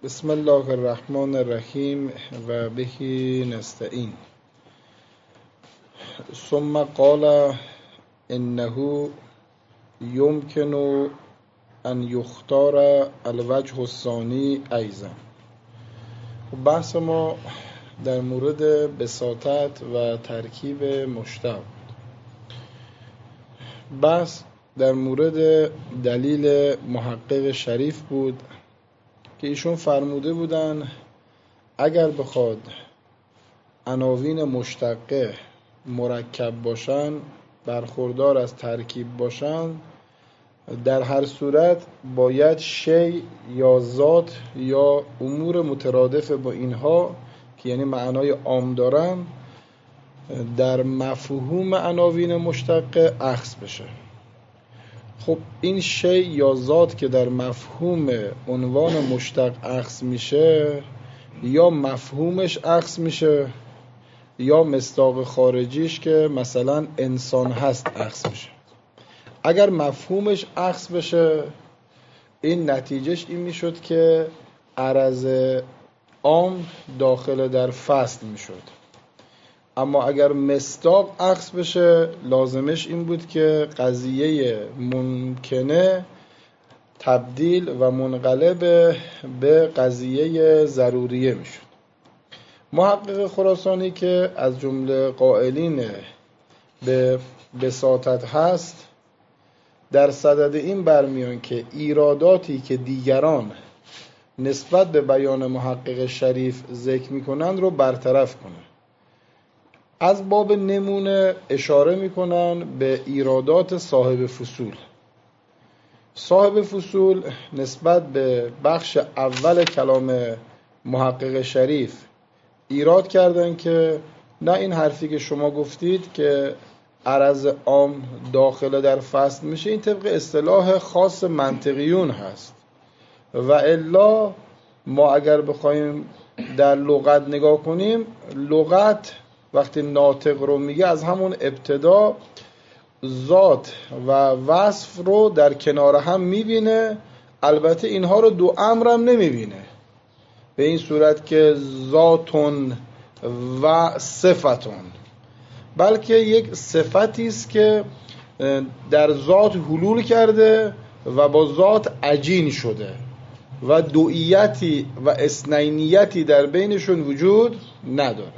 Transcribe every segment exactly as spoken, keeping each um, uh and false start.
بسم الله الرحمن الرحیم و بهی نستعین. ثم قال انه یمکن ان یختار الوجه الثانی ایضا. بحث ما در مورد بساطت و ترکیب مشتق. بحث در مورد دلیل محقق شریف بود که ایشون فرموده بودن اگر بخواد عناوین مشتقه مرکب باشن، برخوردار از ترکیب باشن، در هر صورت باید شی یا ذات یا امور مترادف با اینها که یعنی معنای عام دارن در مفهوم عناوین مشتقه اخذ بشه. خب این شی یا ذات که در مفهوم عنوان مشتق اخذ میشه یا مفهومش اخذ میشه یا مصداق خارجیش که مثلا انسان هست اخذ میشه. اگر مفهومش اخذ بشه این نتیجهش این میشد که عرض عام داخل در فصل میشد. اما اگر مصداق اخذ بشه لازمش این بود که قضیه ممکنه تبدیل و منقلب به قضیه ضروریه میشد. محقق خراسانی که از جمله قائلین به بساطت هست در صدد این برمیان که ایراداتی که دیگران نسبت به بیان محقق شریف ذکر میکنند رو برطرف کنه. از باب نمونه اشاره میکنن به ایرادات صاحب فصول. صاحب فصول نسبت به بخش اول کلام محقق شریف ایراد کردن که نه این حرفی که شما گفتید که عرض عام داخل در فصل میشه این طبق اصطلاح خاص منطقیون هست و الا ما اگر بخوایم در لغت نگاه کنیم، لغت وقتی ناطق رو میگه از همون ابتدا ذات و وصف رو در کنار هم میبینه، البته اینها رو دو امرم نمیبینه به این صورت که ذاتون و صفتون، بلکه یک صفتی است که در ذات حلول کرده و با ذات عجین شده و دوئیتی و اثنینیتی در بینشون وجود نداره.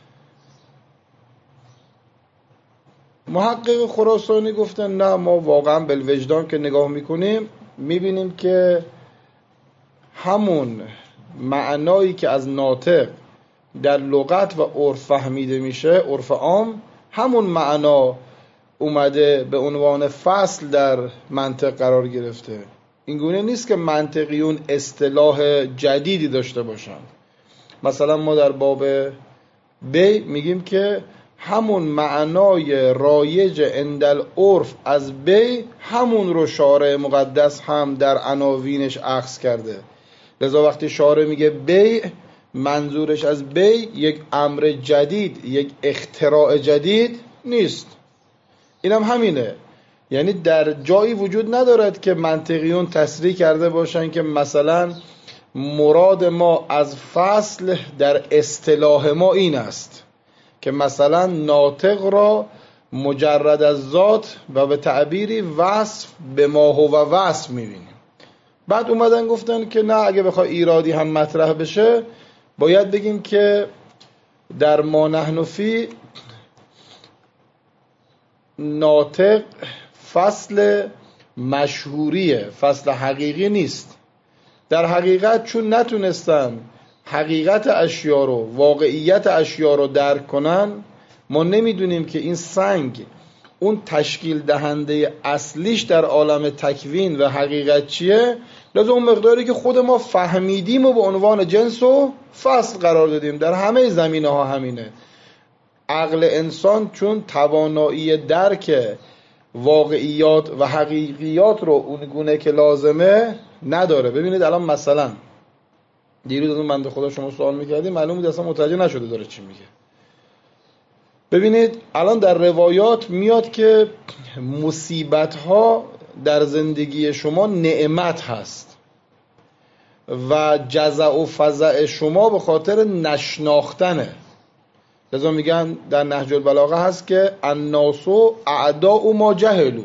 محقق خراسانی گفتن نه، ما واقعا بالوجدان که نگاه میکنیم میبینیم که همون معنایی که از ناطق در لغت و عرف فهمیده میشه، عرف عام، همون معنا اومده به عنوان فصل در منطق قرار گرفته. این گونه نیست که منطقیون اصطلاح جدیدی داشته باشند. مثلا ما در باب بی میگیم که همون معنای رایج اندل عرف از بی همون رو شارع مقدس هم در عناوینش اخذ کرده. لذا وقتی شارع میگه بی، منظورش از بی یک امر جدید، یک اختراع جدید نیست. اینم هم همینه، یعنی در جایی وجود ندارد که منطقیون تصریح کرده باشن که مثلا مراد ما از فصل در اصطلاح ما این است که مثلا ناطق را مجرد از ذات و به تعبیری وصف به ما هو وصف میبینیم. بعد اومدن گفتن که نه، اگه بخوای ایرادی هم مطرح بشه باید بگیم که در ما نحن فی ناطق فصل مشهوریه، فصل حقیقی نیست. در حقیقت چون نتونستن حقیقت اشیا رو، واقعیت اشیا رو درک کنن، ما نمیدونیم که این سنگ اون تشکیل دهنده اصلیش در عالم تکوین و حقیقت چیه. لذا اون مقداری که خود ما فهمیدیم و به عنوان جنس و فصل قرار دادیم. در همه زمینه ها همینه. عقل انسان چون توانایی درک واقعیات و حقیقیات رو اون گونه که لازمه نداره. ببینید الان مثلا دیروز از اون بنده خدا شما سوال میکردیم، معلوم بود اصلا متوجه نشده داره چی میگه. ببینید الان در روایات میاد که مصیبت ها در زندگی شما نعمت هست و جزع و فزع شما به خاطر نشناختنه. لذا میگن در نهج البلاغه هست که الناس اعداء ما جهلوا،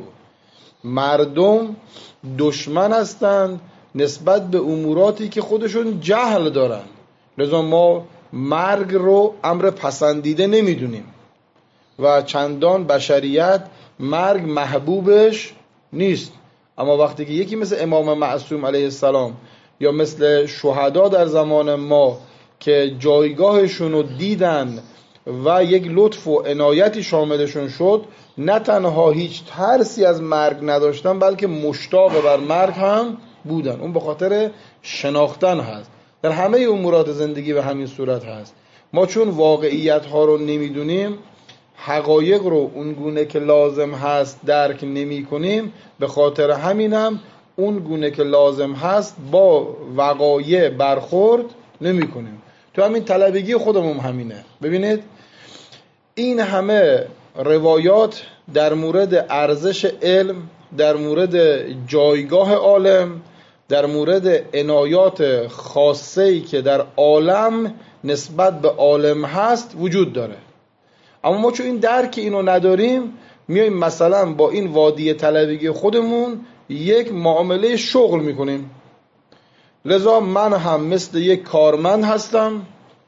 مردم دشمن هستند نسبت به اموراتی که خودشون جهل دارن. لذا ما مرگ رو امر پسندیده نمیدونیم و چندان بشریت مرگ محبوبش نیست. اما وقتی که یکی مثل امام معصوم علیه السلام یا مثل شهدا در زمان ما که جایگاهشون رو دیدن و یک لطف و عنایتی شاملشون شد، نه تنها هیچ ترسی از مرگ نداشتن بلکه مشتاق بر مرگ هم بودن. اون به خاطر شناختن هست. در همه امورات زندگی به همین صورت هست. ما چون واقعیت ها رو نمیدونیم، حقایق رو اونگونه که لازم هست درک نمی کنیم، به خاطر همینم اونگونه که لازم هست با وقایع برخورد نمی کنیم. تو همین طلبگی خودمون همینه. ببینید این همه روایات در مورد ارزش علم، در مورد جایگاه عالم، در مورد عنایات خاصه‌ای که در عالم نسبت به عالم هست وجود داره. اما ما چون این درک اینو نداریم، میایم مثلا با این وادی طلبگی خودمون یک معامله شغل میکنیم. لذا من هم مثل یک کارمند هستم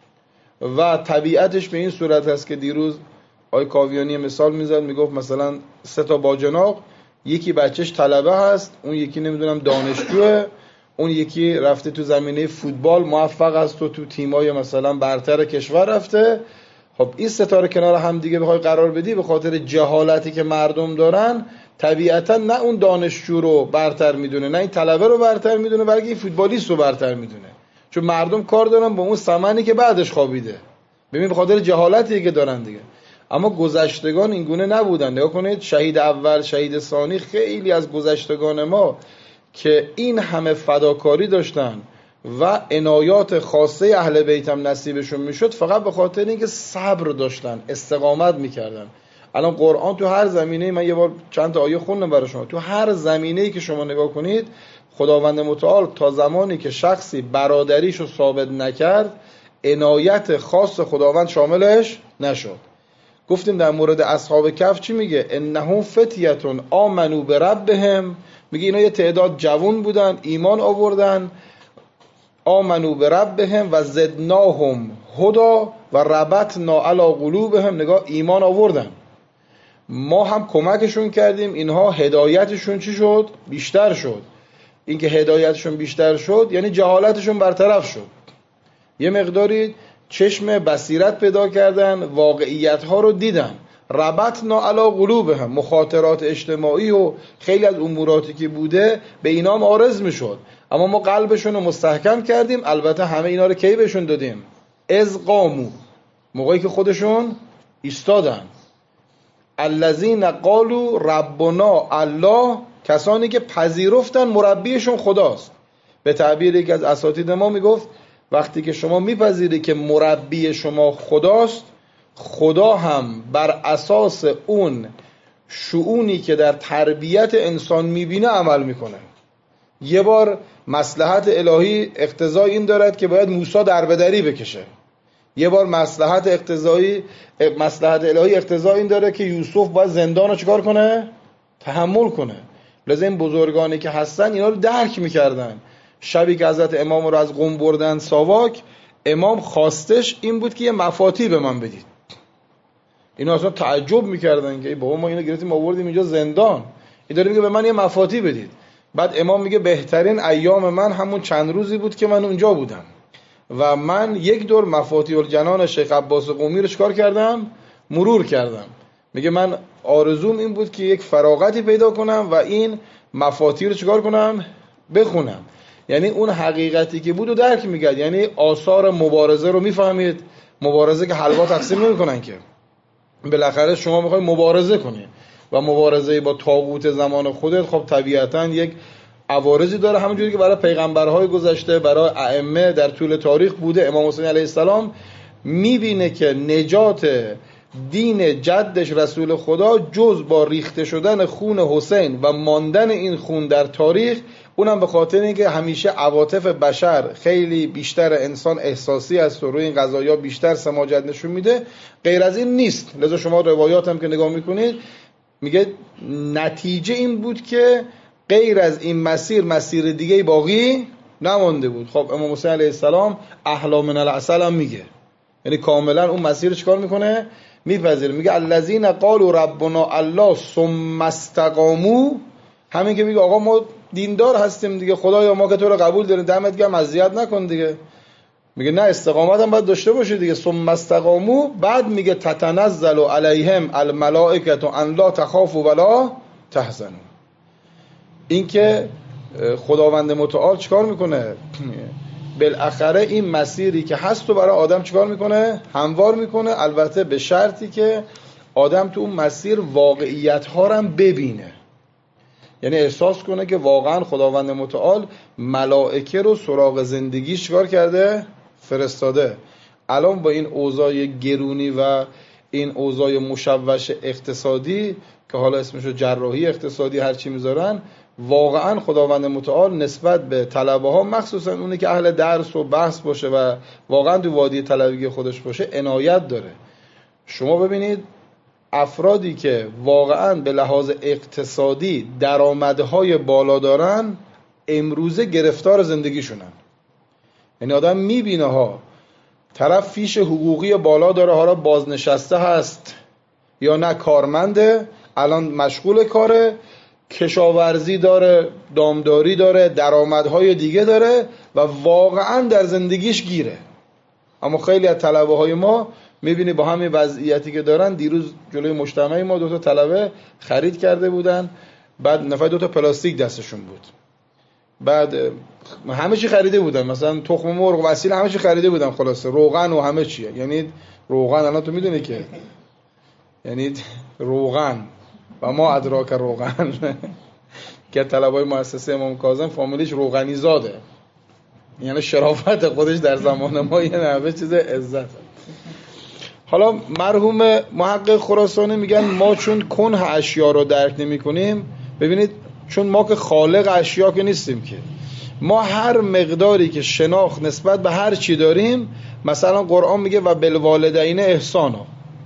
و طبیعتش به این صورت هست که دیروز آقای کاویانی مثال میزد، میگفت مثلا سه تا باجناق، یکی بچهش طلبه هست، اون یکی نمیدونم دانشجوه، اون یکی رفته تو زمینه فوتبال موفق است و تو تیمای مثلا برتر کشور رفته. خب این ستاره کنار هم دیگه بخوای قرار بدی، به خاطر جهالتی که مردم دارن طبیعتا نه اون دانشجو رو برتر میدونه، نه این طلبه رو برتر میدونه، بلکه این فوتبالیست رو برتر میدونه، چون مردم کار دارن با اون ثمنی که بعدش خوابیده. ببین به خاطر جهالتی که دارن دیگه. اما گذشتگان این گونه نبودن. نگاه کنید شهید اول، شهید ثانی، خیلی از گذشتگان ما که این همه فداکاری داشتن و عنایات خاصه اهل بیت هم نصیبشون میشد، فقط به خاطر اینکه صبر داشتن، استقامت میکردن. الان قرآن تو هر زمینه، من یه بار چند تا آیه خوندم برای شما، تو هر زمینه‌ای که شما نگاه کنید خداوند متعال تا زمانی که شخصی برادریشو ثابت نکرد عنایت خاص خداوند شاملش نشد. گفتیم در مورد اصحاب کهف چی میگه؟ انهم فتیتون آمنو بربهم، میگه اینا یه تعداد جوان بودن ایمان آوردن، آمنو بربهم و زدناهم هدا و ربطنا علی قلوبهم، نگاه ایمان آوردن، ما هم کمکشون کردیم، اینها هدایتشون چی شد؟ بیشتر شد. این که هدایتشون بیشتر شد یعنی جهالتشون برطرف شد، یه مقداری چشم بصیرت پیدا کردن، واقعیت ها رو دیدن. ربطنا علی قلوبهم، مخاطرات اجتماعی و خیلی از اموراتی که بوده به اینا هم عارض میشد، اما ما قلبشون رو مستحکم کردیم. البته همه اینا رو کی بهشون دادیم؟ از قامو، موقعی که خودشون ایستادن. الذین قالوا ربنا الله، کسانی که پذیرفتن مربیشون خداست. به تعبیر یکی از اساتید ما میگفت وقتی که شما میپذیری که مربی شما خداست، خدا هم بر اساس اون شؤونی که در تربیت انسان میبینه عمل میکنه. یه بار مصلحت الهی اقتضای این دارد که باید موسی دربدری بکشه، یه بار مصلحت اقتضایی مصلحت الهی اقتضای این داره که یوسف باید زندان رو چیکار کنه؟ تحمل کنه. لذا این بزرگانی که هستن اینا رو درک میکردن. شبی که حضرت امام رو از قم بردن ساواک، امام خواستش این بود که یه مفاتیح به من بدید. اینا اصلا تعجب میکردن که ای بابا ما اینو گرفتیم آوردیم اینجا زندان، این داره میگه به من یه مفاتیح بدید. بعد امام میگه بهترین ایام من همون چند روزی بود که من اونجا بودم و من یک دور مفاتیح الجنان شیخ عباس قمی رو چکار کردم؟ مرور کردم. میگه من آرزوم این بود که یک فراغتی پیدا کنم و این مفاتیح رو چکار کنم؟ بخونم. یعنی اون حقیقتی که بود و درک میکرد، یعنی آثار مبارزه رو میفهمید. مبارزه که حلوا تقسیم نمیکنن که، بالاخره شما میخوای مبارزه کنی و مبارزه با طاغوت زمان خودت خب طبیعتاً یک عوارضی داره، همونجوری که برای پیغمبرهای گذشته، برای ائمه در طول تاریخ بوده. امام حسین علیه السلام میبینه که نجات دین جدش رسول خدا جز با ریخته شدن خون حسین و ماندن این خون در تاریخ اونم به خاطر اینکه همیشه عواطف بشر خیلی بیشتر، انسان احساسی است و روی این قضایا بیشتر سماجت نشون میده. غیر از این نیست. لذا شما روایات هم که نگاه میکنید میگه نتیجه این بود که غیر از این مسیر مسیر دیگه باقی نمانده بود. خب امام حسین علیه السلام احلا من العسل هم میگه، یعنی کاملا اون مسیر رو چیکار میکنه؟ میپذیره. میگه الذین قالوا ربنا الله ثم استقاموا، همین که میگه آقا ما دیندار هستیم دیگه، خدایا ما که تو رو قبول داریم، دمت گرم، اذیت نکن دیگه. میگه نه، استقامت هم باید داشته باشی دیگه. ثم استقاموا، بعد میگه تتنزل علیهم الملائکه ان لا تخافوا ولا تحزنوا. این که خداوند متعال چیکار میکنه؟ بالاخره این مسیری که هست تو برای آدم چیکار میکنه؟ هموار میکنه، البته به شرطی که آدم تو اون مسیر واقعیت ها رو هم ببینه، یعنی احساس کنه که واقعا خداوند متعال ملائکه رو سراغ زندگیش چیکار کرده؟ فرستاده. الان با این اوضاع گرونی و این اوضاع مشوش اقتصادی که حالا اسمشو جراحی اقتصادی هر چی میذارن، واقعا خداوند متعال نسبت به طلبه ها، مخصوصا اونی که اهل درس و بحث باشه و واقعا تو وادی طلبگی خودش باشه، عنایت داره. شما ببینید افرادی که واقعا به لحاظ اقتصادی درآمدهای بالا دارن امروزه گرفتار زندگیشونن. یعنی آدم میبینه ها طرف فیش حقوقی بالا داره، حالا بازنشسته هست یا نه کارمنده، الان مشغول کاره، کشاورزی داره، دامداری داره، درآمدهای دیگه داره و واقعا در زندگیش گیره. اما خیلی از طلبه های ما میبینی با همین وضعیتی که دارن، دیروز جلوی مجتمع ما دو تا طلبه خرید کرده بودن، بعد نفر دو تا پلاستیک دستشون بود، بعد همه چی خریده بودن، مثلا تخم مرغ و وسیله همه چی خریده بودن، خلاصه روغن و همه چیه. یعنی روغن الان تو میدونی که یعنی روغن و ما ادراک روغن که طلبای مؤسسه امام کاظم فامیلیش روغنی زاده، یعنی شرافت خودش در زمان ما یه نوع چیز عزت. حالا مرحوم محقق خراسانی میگن ما چون کنه اشیا رو درک نمی کنیم، ببینید چون ما که خالق اشیا که نیستیم که، ما هر مقداری که شناخت نسبت به هر چی داریم، مثلا قرآن میگه و بالوالدین احسانا،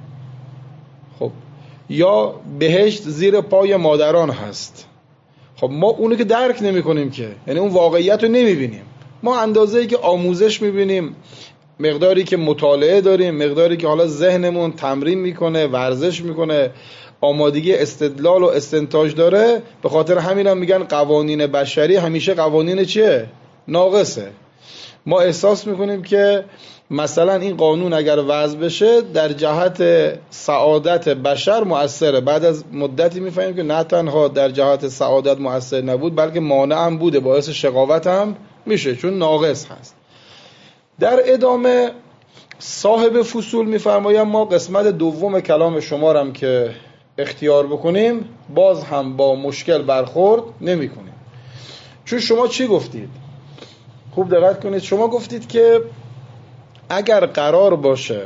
خب یا بهشت زیر پای مادران هست، خب ما اونو که درک نمی کنیم که، یعنی اون واقعیت رو نمی بینیم. ما اندازه‌ای که آموزش می بینیم، مقداری که مطالعه داریم، مقداری که حالا ذهنمون تمرین میکنه، ورزش میکنه، آمادگی استدلال و استنتاج داره، به خاطر همین هم میگن قوانین بشری همیشه قوانین چیه؟ ناقصه. ما احساس میکنیم که مثلا این قانون اگر وضع بشه در جهت سعادت بشر مؤثره، بعد از مدتی میفهمیم که نه تنها در جهت سعادت مؤثر نبود بلکه مانع هم بوده، باعث شقاوت هم میشه چون ناقص هست. در ادامه صاحب فصول میفرمایم ما قسمت دوم کلام شما رو هم که اختیار بکنیم باز هم با مشکل برخورد نمی کنیم. چون شما چی گفتید؟ خوب دقت کنید. شما گفتید که اگر قرار باشه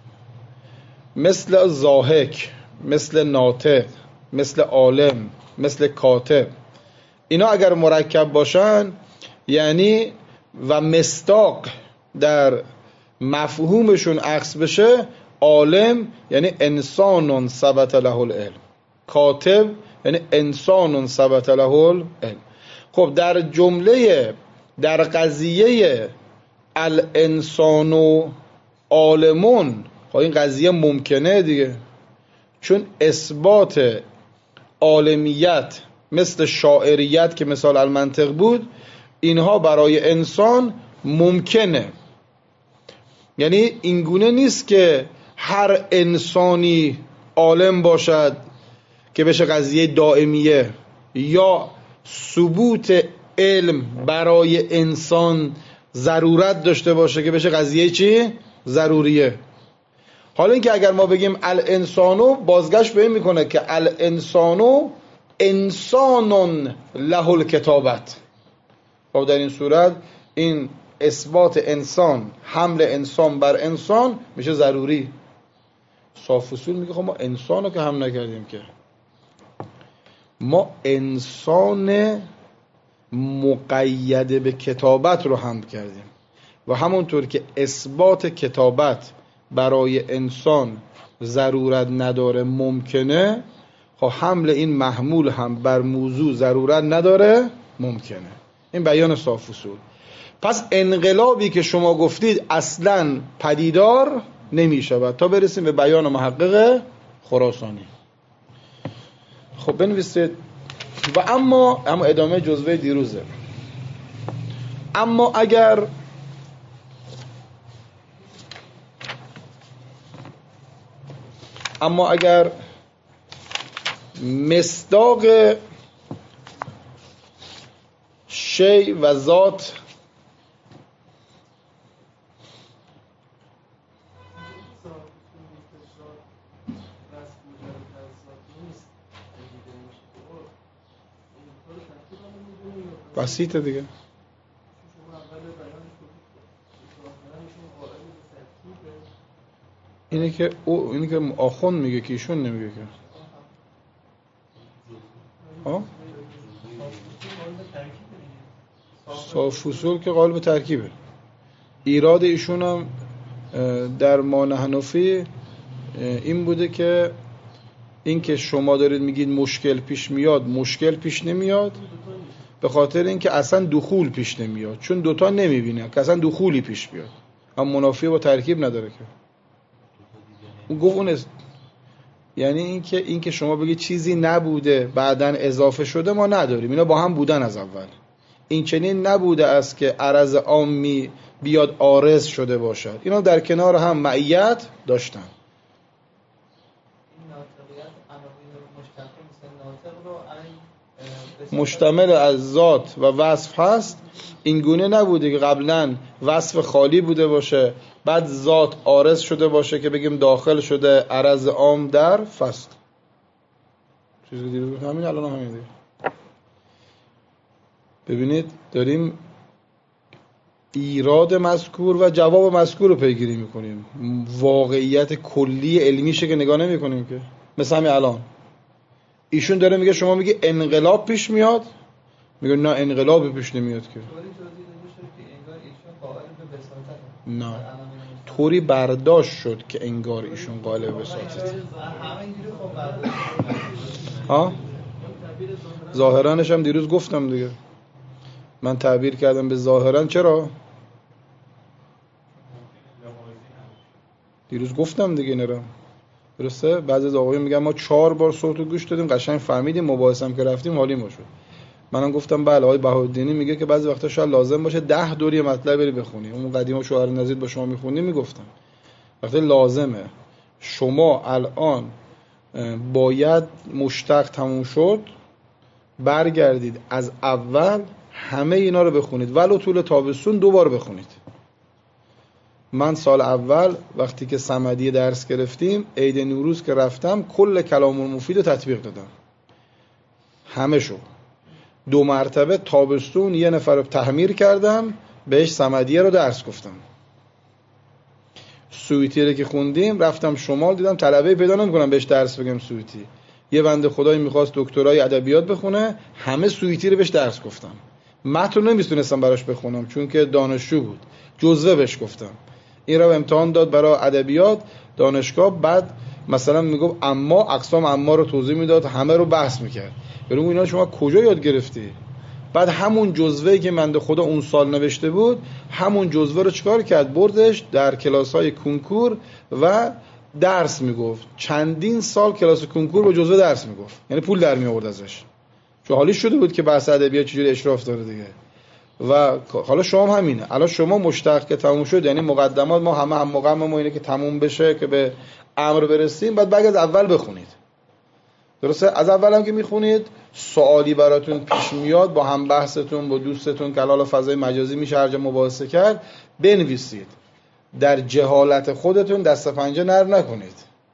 مثل ضاحک، مثل ناطق، مثل عالم، مثل کاتب، اینا اگر مرکب باشن، یعنی و مصداق در مفهومشون عکس بشه، عالم یعنی انسان ثبت له العلم، کاتب یعنی انسان ثبت له العلم. خب در جمله در قضیه الانسان و عالمون، خب این قضیه ممکنه دیگه، چون اثبات عالمیت مثل شاعریت که مثال المنطق بود، اینها برای انسان ممکنه. یعنی اینگونه نیست که هر انسانی عالم باشد که بشه قضیه دائمیه، یا ثبوت علم برای انسان ضرورت داشته باشه که بشه قضیه چی؟ ضروریه. حالا اینکه اگر ما بگیم الانسانو، بازگشت به این میکنه که الانسانو انسان له الکتابت. خب در این صورت این اثبات انسان، حمل انسان بر انسان میشه ضروری. صاف اصول میگه خب ما انسانو که هم نکردیم که، ما انسان مقید به کتابت رو حمل کردیم و همونطور که اثبات کتابت برای انسان ضرورت نداره ممکنه، خب حمل این محمول هم بر موضوع ضرورت نداره ممکنه. این بیان صاف اصول. پس انقلابی که شما گفتید اصلاً پدیدار نمی شود تا برسیم به بیان محقق خراسانی. خب بنویسید. و اما اما ادامه جزوه دیروزه. اما اگر اما اگر مصداق شی و ذات بسیطه دیگه. اینه که او اینه که آخوند میگه که ایشون نمیگه که ها صاف اصول که قالب ترکیبه. ایراد ایشون هم در مانع حنفی این بوده که این که شما دارید میگید مشکل پیش میاد، مشکل پیش نمیاد به خاطر اینکه اصلا دخول پیش نمیاد، چون دوتا نمیبینه که اصلا دخولی پیش بیاد. اما منافی با ترکیب نداره که اون گفت اون است. یعنی اینکه اینکه شما بگید چیزی نبوده بعدن اضافه شده ما نداریم، اینا با هم بودن از اول. این چنین نبوده است که عرض عامی بیاد عارض شده باشد، اینا در کنار هم معیت داشتن. مشتمل از ذات و وصف هست. این گونه نبوده که قبلا وصف خالی بوده باشه بعد ذات عارض شده باشه که بگیم داخل شده عرض عام در فصل. چیزی دیروز همین الان همین دیگه. ببینید داریم ایراد مذکور و جواب مذکور رو پیگیری میکنیم، واقعیت کلی علمیشه که نگاه نمی کنیم که. مثل همین الان ایشون داره میگه شما میگه انقلاب پیش میاد، میگه نه انقلابی پیش نمیاد که. نه طوری برداشت شد که انگار ایشون قالب وساطت. ها ظاهرانش هم دیروز گفتم دیگه، من تعبیر کردم به ظاهران. چرا؟ دیروز گفتم دیگه نرم درسته. بعضی از آقایون میگن ما چهار بار صوتو گوش دادیم قشنگ فهمیدیم، مباحثه هم که رفتیم حالی ما شد. منم گفتم بله آقای بهاءالدینی میگه که بعضی وقتا شاید لازم باشه ده دوری مطلب بری بخونی. اون قدیما شوهر نزید با شما میخونی میگفتم وقتی لازمه شما الان باید مشتق تموم شد برگردید از اول همه اینا رو بخونید، ولو طول تابستون دو بار بخونید. من سال اول وقتی که صمدی درس گرفتیم عید نوروز که رفتم کل کلام المفید رو تطبیق دادم، همه شو. دو مرتبه تابستون یه نفر رو تحمیر کردم بهش صمدیه رو درس گفتم. سویتی رو که خوندیم رفتم شمال دیدم طلبه پیدا نمی‌کنم بهش درس بگم سویتی. یه بنده خدایی می‌خواست دکترای ادبیات بخونه، همه سویتی رو بهش درس گفتم. متن رو نمی‌تونستم براش بخونم چون که دانشجو بود، جزوه بهش گفتم. این رو امتحان داد برای ادبیات دانشگاه، بعد مثلا میگفت اما اقسام اما رو توضیح میداد، همه رو بحث میکرد. بریم اینا شما کجا یاد گرفتی؟ بعد همون جزوه‌ای که بنده خدا اون سال نوشته بود همون جزوه رو چیکار کرد؟ بردش در کلاس‌های کنکور و درس میگفت. چندین سال کلاس کنکور با جزوه درس میگفت، یعنی پول در می آورد ازش، چون حالی شده بود که بحث ادبیات چجوری اشراف داره دیگه. و حالا شما هم همینه، الان شما مشتق که تموم شد یعنی مقدمات ما همه هم مقام ما اینه که تموم بشه که به امر برسیم، بعد بعد از اول بخونید. درسته؟ از اول هم که میخونید سوالی براتون پیش میاد با هم بحثتون با دوستتون که حالا فضای مجازی میشه هر جا مباحثه کرد، بنویسید. در جهالت خودتون دست پنجه نر نکنید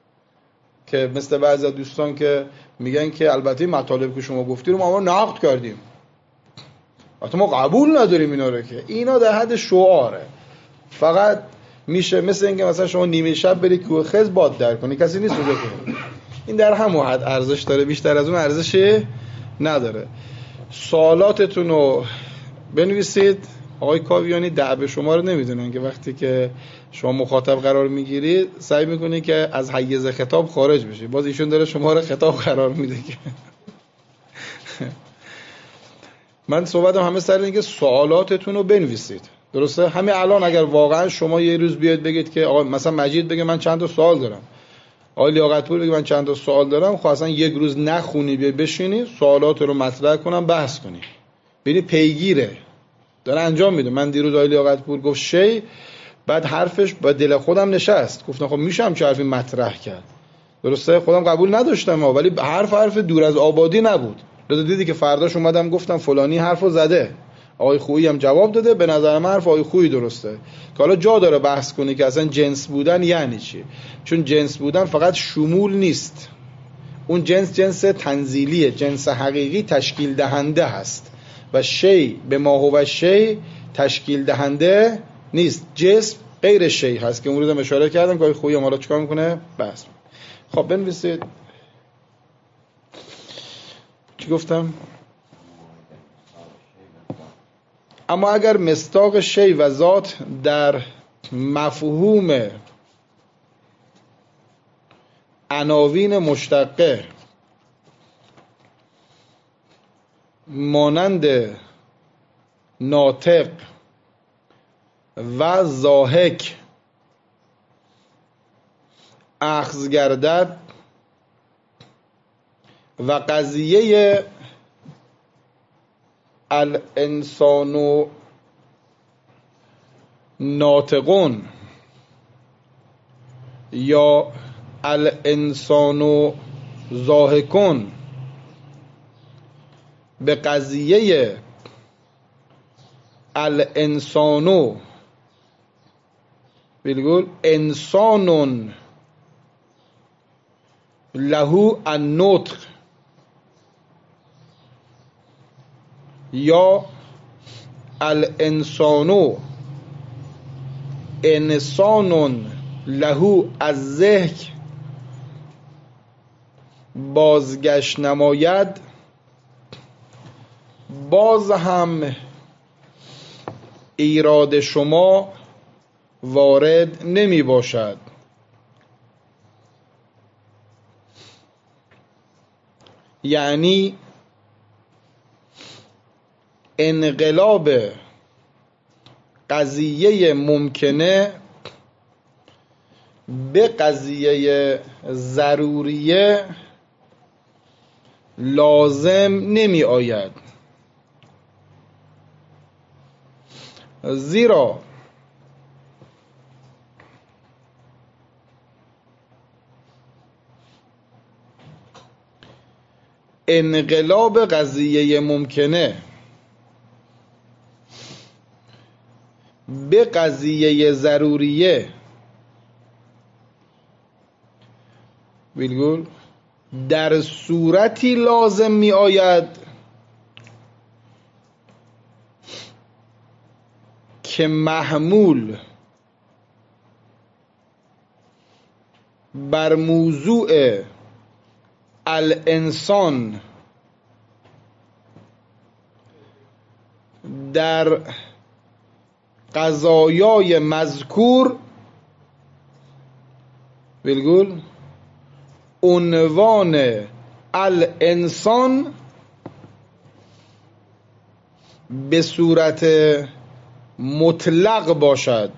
که مثل بعضی از دوستان که میگن که البته مطالب که شما گفتی رو ما نقد کردیم، البته ما قبول نداریم اینا رو، که اینا در حد شعاره. فقط میشه مثل اینکه مثلا شما نیمه شب بری کوه خز باد در کنی، کسی نیست اونجا کنه. این در همون حد ارزش داره، بیشتر از اون ارزشی نداره. سوالاتتون رو بنویسید. آقای کاویانی دعوه شما رو نمیدونن که وقتی که شما مخاطب قرار میگیرید سعی میکنید که از حیز خطاب خارج بشید، باز ایشون داره شما رو خطاب قرار میده که من صحبتم همه سر اینه که سوالاتتون رو بنویسید. درسته؟ همین الان اگر واقعا شما یه روز بیاید بگید که آقا مثلا مجید بگه من چند تا سوال دارم، آقای لیاقت‌پور بگه من چند تا سوال دارم، خب اصلا یک روز نخونی بیاید بشینی سوالات رو مطرح کنم بحث کنی، ببینید پیگیره داره انجام میده. من دیروز آقای لیاقت‌پور گفت شی، بعد حرفش با دل خودم نشست، گفتم خب میشم چه حرفی مطرح کرد. درسته؟ خودم قبول نداشتم ها، ولی حرف حرف دور از آبادی نبود. لذا دیدی که فرداش اومدم گفتم فلانی حرفو زده، آقای خویی هم جواب داده، به نظر من حرف آقای خویی درسته. که حالا جا داره بحث کنی که اصلا جنس بودن یعنی چی، چون جنس بودن فقط شمول نیست، اون جنس جنس تنزیلیه، جنس حقیقی تشکیل دهنده هست و شی به ما هو شی تشکیل دهنده نیست، جسم غیر شی هست که اون روزم اشاره کردم که آقای خویی هم حالا چیکار میکنه بحث. خب بنویسید. چی گفتم؟ اما اگر مصداق شی و ذات در مفهوم عناوین مشتقه مانند ناطق و ضاحک اخذ گردد و قضیه الانسان ناطقون یا الانسان ضاحکون به قضیه الانسان بلگول انسان له النطق یا الانسان انسان له الضحک بازگشت نماید، باز هم ایراد شما وارد نمی باشد. یعنی انقلاب قضیه ممکنه به قضیه ضروریه لازم نمی آید، زیرا انقلاب قضیه ممکنه به قضیه ضروریه بلگول در صورتی لازم می آید که محمول بر موضوع الانسان در قضایای مذکور بلگول عنوان الانسان به صورت مطلق باشد.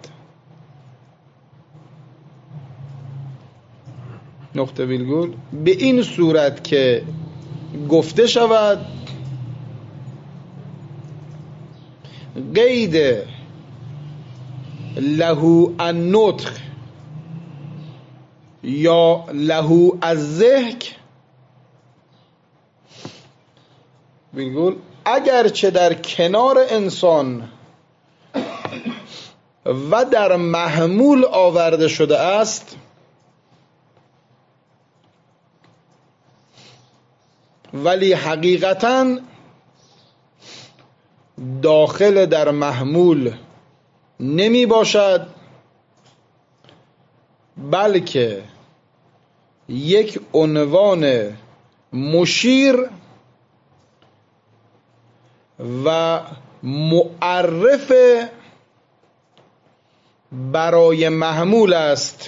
نقطه ویرگول به این صورت که گفته شود قید له النطق یا له الضحک ویرگول اگرچه در کنار انسان و در محمول آورده شده است، ولی حقیقتاً داخل در محمول نمی باشد، بلکه یک عنوان مشیر و معرف برای محمول است.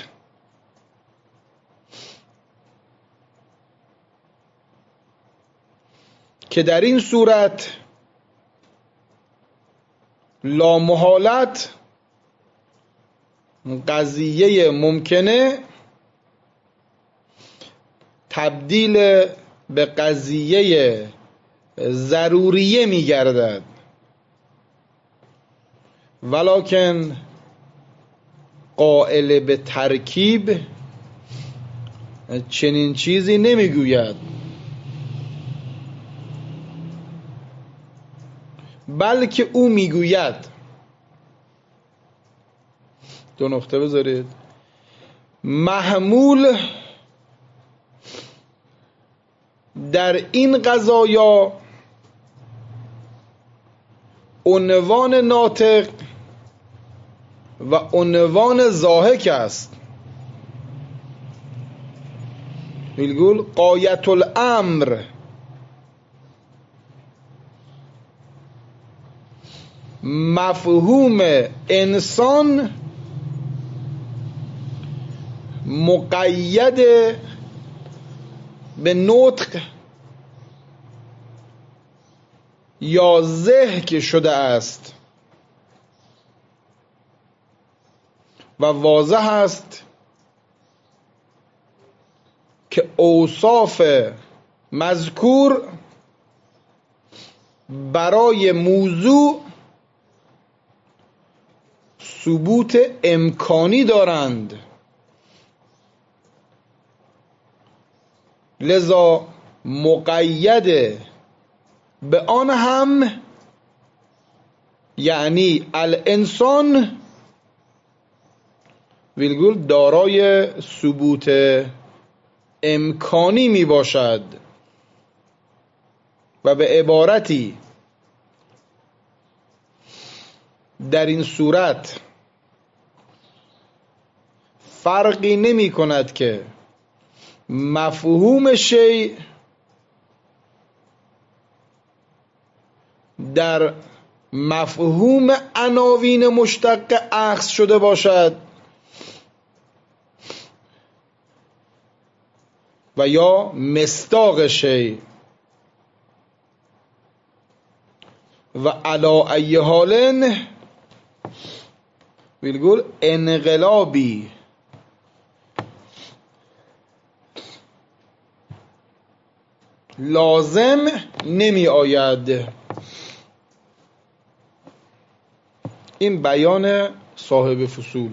که در این صورت لامحالت قضیه ممکنه تبدیل به قضیه ضروریه می گردد، ولکن قائل به ترکیب چنین چیزی نمی گوید، بلکه او می گوید. دو نقطه بذارید. محمول در این قضایا عنوان ناطق و عنوان ضاحک است. میگول غایت الامر مفهوم انسان مقید به نطق یا ضحک شده است و واضح است که اوصاف مذکور برای موضوع ثبوت امکانی دارند، لذا مقید به آن هم یعنی الانسان ویلگول دارای ثبوت امکانی می باشد و به عبارتی در این صورت فرقی نمی کند که مفهوم شیء در مفهوم عناوین مشتق اخذ شده باشد و یا مصداق شیء و علی ای حال ویلگول انقلابی لازم نمی آید. این بیان صاحب فصول.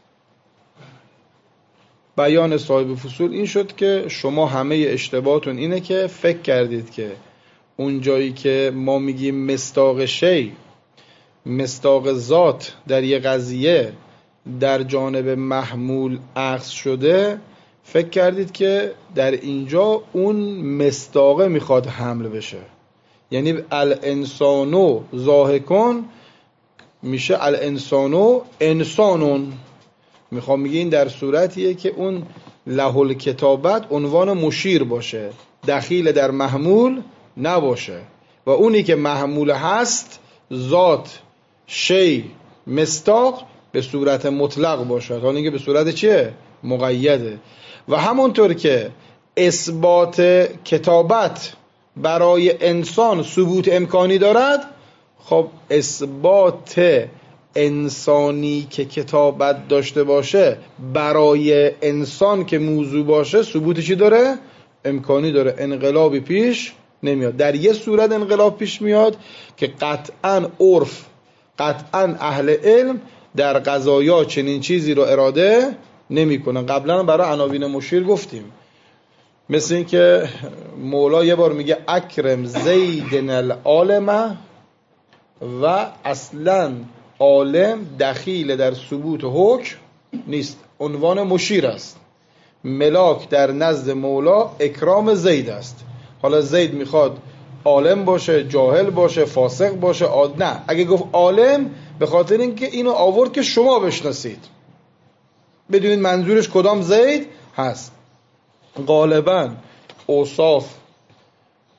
بیان صاحب فصول این شد که شما همه اشتباهتون اینه که فکر کردید که اون جایی که ما میگیم مصداق شی، مصداق ذات در یه قضیه در جانب محمول اخذ شده، فکر کردید که در اینجا اون مصداقه میخواد حمل بشه، یعنی الانسانو ضاحکون میشه الانسانو انسانون. میخوام میگه این در صورتیه که اون لهول کتابت عنوان مشیر باشه، دخیل در محمول نباشه و اونی که محمول هست ذات، شی، مصداق به صورت مطلق باشه، تا اینکه به صورت چیه؟ مقیده. و همونطور که اثبات کتابت برای انسان ثبوت امکانی دارد، خب اثبات انسانی که کتابت داشته باشه برای انسان که موضوع باشه ثبوت چی داره؟ امکانی داره. انقلابی پیش نمیاد. در یه صورت انقلاب پیش میاد که قطعاً عرف، قطعاً اهل علم در قضایا چنین چیزی رو اراده نمی کنن. قبلا برای عناوین مشیر گفتیم، مثل این که مولا یه بار میگه اکرم زیدن العالمه و اصلا عالم دخیل در ثبوت حکم نیست، عنوان مشیر است. ملاک در نزد مولا اکرام زید است. حالا زید میخواد عالم باشه، جاهل باشه، فاسق باشه، عاد نه، اگه گفت عالم به خاطر اینکه اینو آورد که شما بشناسید، بدونید منظورش کدام زید هست. غالبا اوصاف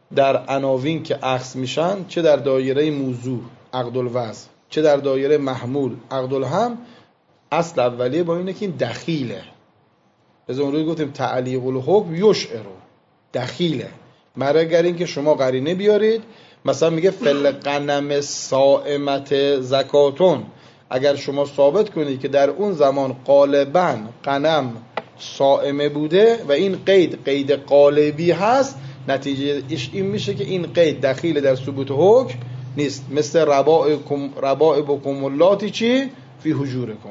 در عناوین که اخذ میشن، چه در دایره موضوع عقد الوضع، چه در دایره محمول عقد الهم، اصل اولیه با اینه که این دخیله. از اون روی گفتیم تعلیق الحکم یشعر، دخیله. مرا اگر این که شما قرینه بیارید، مثلا میگه فل غنم صائمت زکاتون، اگر شما ثابت کنید که در اون زمان غالباً غنم صائمه بوده و این قید قید غالبی هست، نتیجه ایش این میشه که این قید دخیل در ثبوت حکم نیست. مثل ربائکم ربائبکم اللاتی چی فی حجورکم.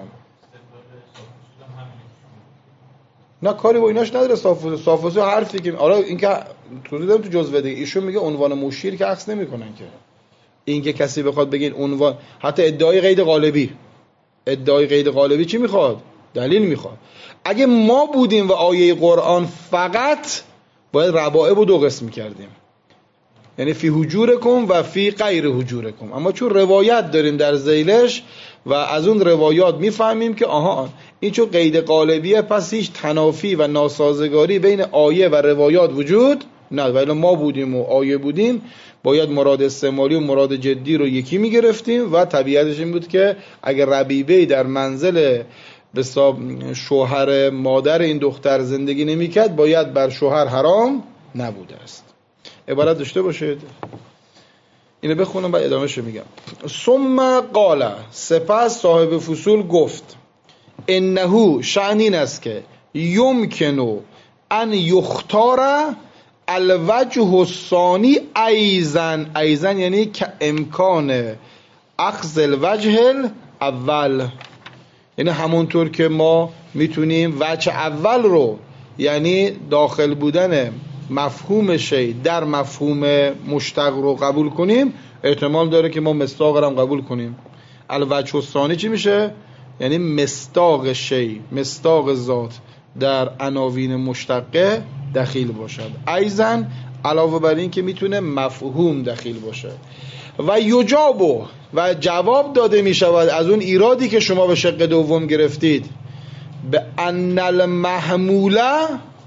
نه کاری با ایناش نداره. صافوزه صافوزه حرفی که آره این که توضیح دادم تو جزوه دیگه، ایشون میگه عنوان مشیر که عکس نمیکنن که این که کسی بخواد بگه عنوان، حتی ادعای قید غالبی، ادعای قید غالبی چی میخواد؟ دلیل میخواد. اگه ما بودیم و آیه قرآن فقط، باید ربائب رو دو قسم میکردیم، یعنی فی حجورکم و فی غیر حجورکم. اما چون روایت داریم در ذیلش و از اون روایات میفهمیم که آها این چون قید غالبیه، پس هیچ تنافی و ناسازگاری بین آیه و روایات وجود نه. ولی ما بودیم و آیه بودیم، باید مراد استعمالی و مراد جدی رو یکی میگرفتیم و طبیعتش این بود که اگر ربیبه در منزل به شوهر مادر این دختر زندگی نمیکرد، باید بر شوهر حرام نبوده است. عبارت داشته باشید. اینو بخونم و ادامهش میگم. ثم قال، سپس صاحب فصول گفت، انه شأن این است که یمکنو ان یختار الوجه الثانی ایزن. ایزن یعنی که امکان اخذ الوجه الاول، یعنی همونطور که ما میتونیم وجه اول رو، یعنی داخل بودن مفهوم شی در مفهوم مشتق رو قبول کنیم، احتمال داره که ما مصداق رو هم قبول کنیم. الوجه الثانی چی میشه؟ یعنی مصداق شی، مصداق ذات در عناوین مشتقه دخیل باشد. ایزن علاوه بر این که میتونه مفهوم دخیل باشه. و یجابو، و جواب داده میشود از اون ایرادی که شما به شق دوم گرفتید، به ان المحموله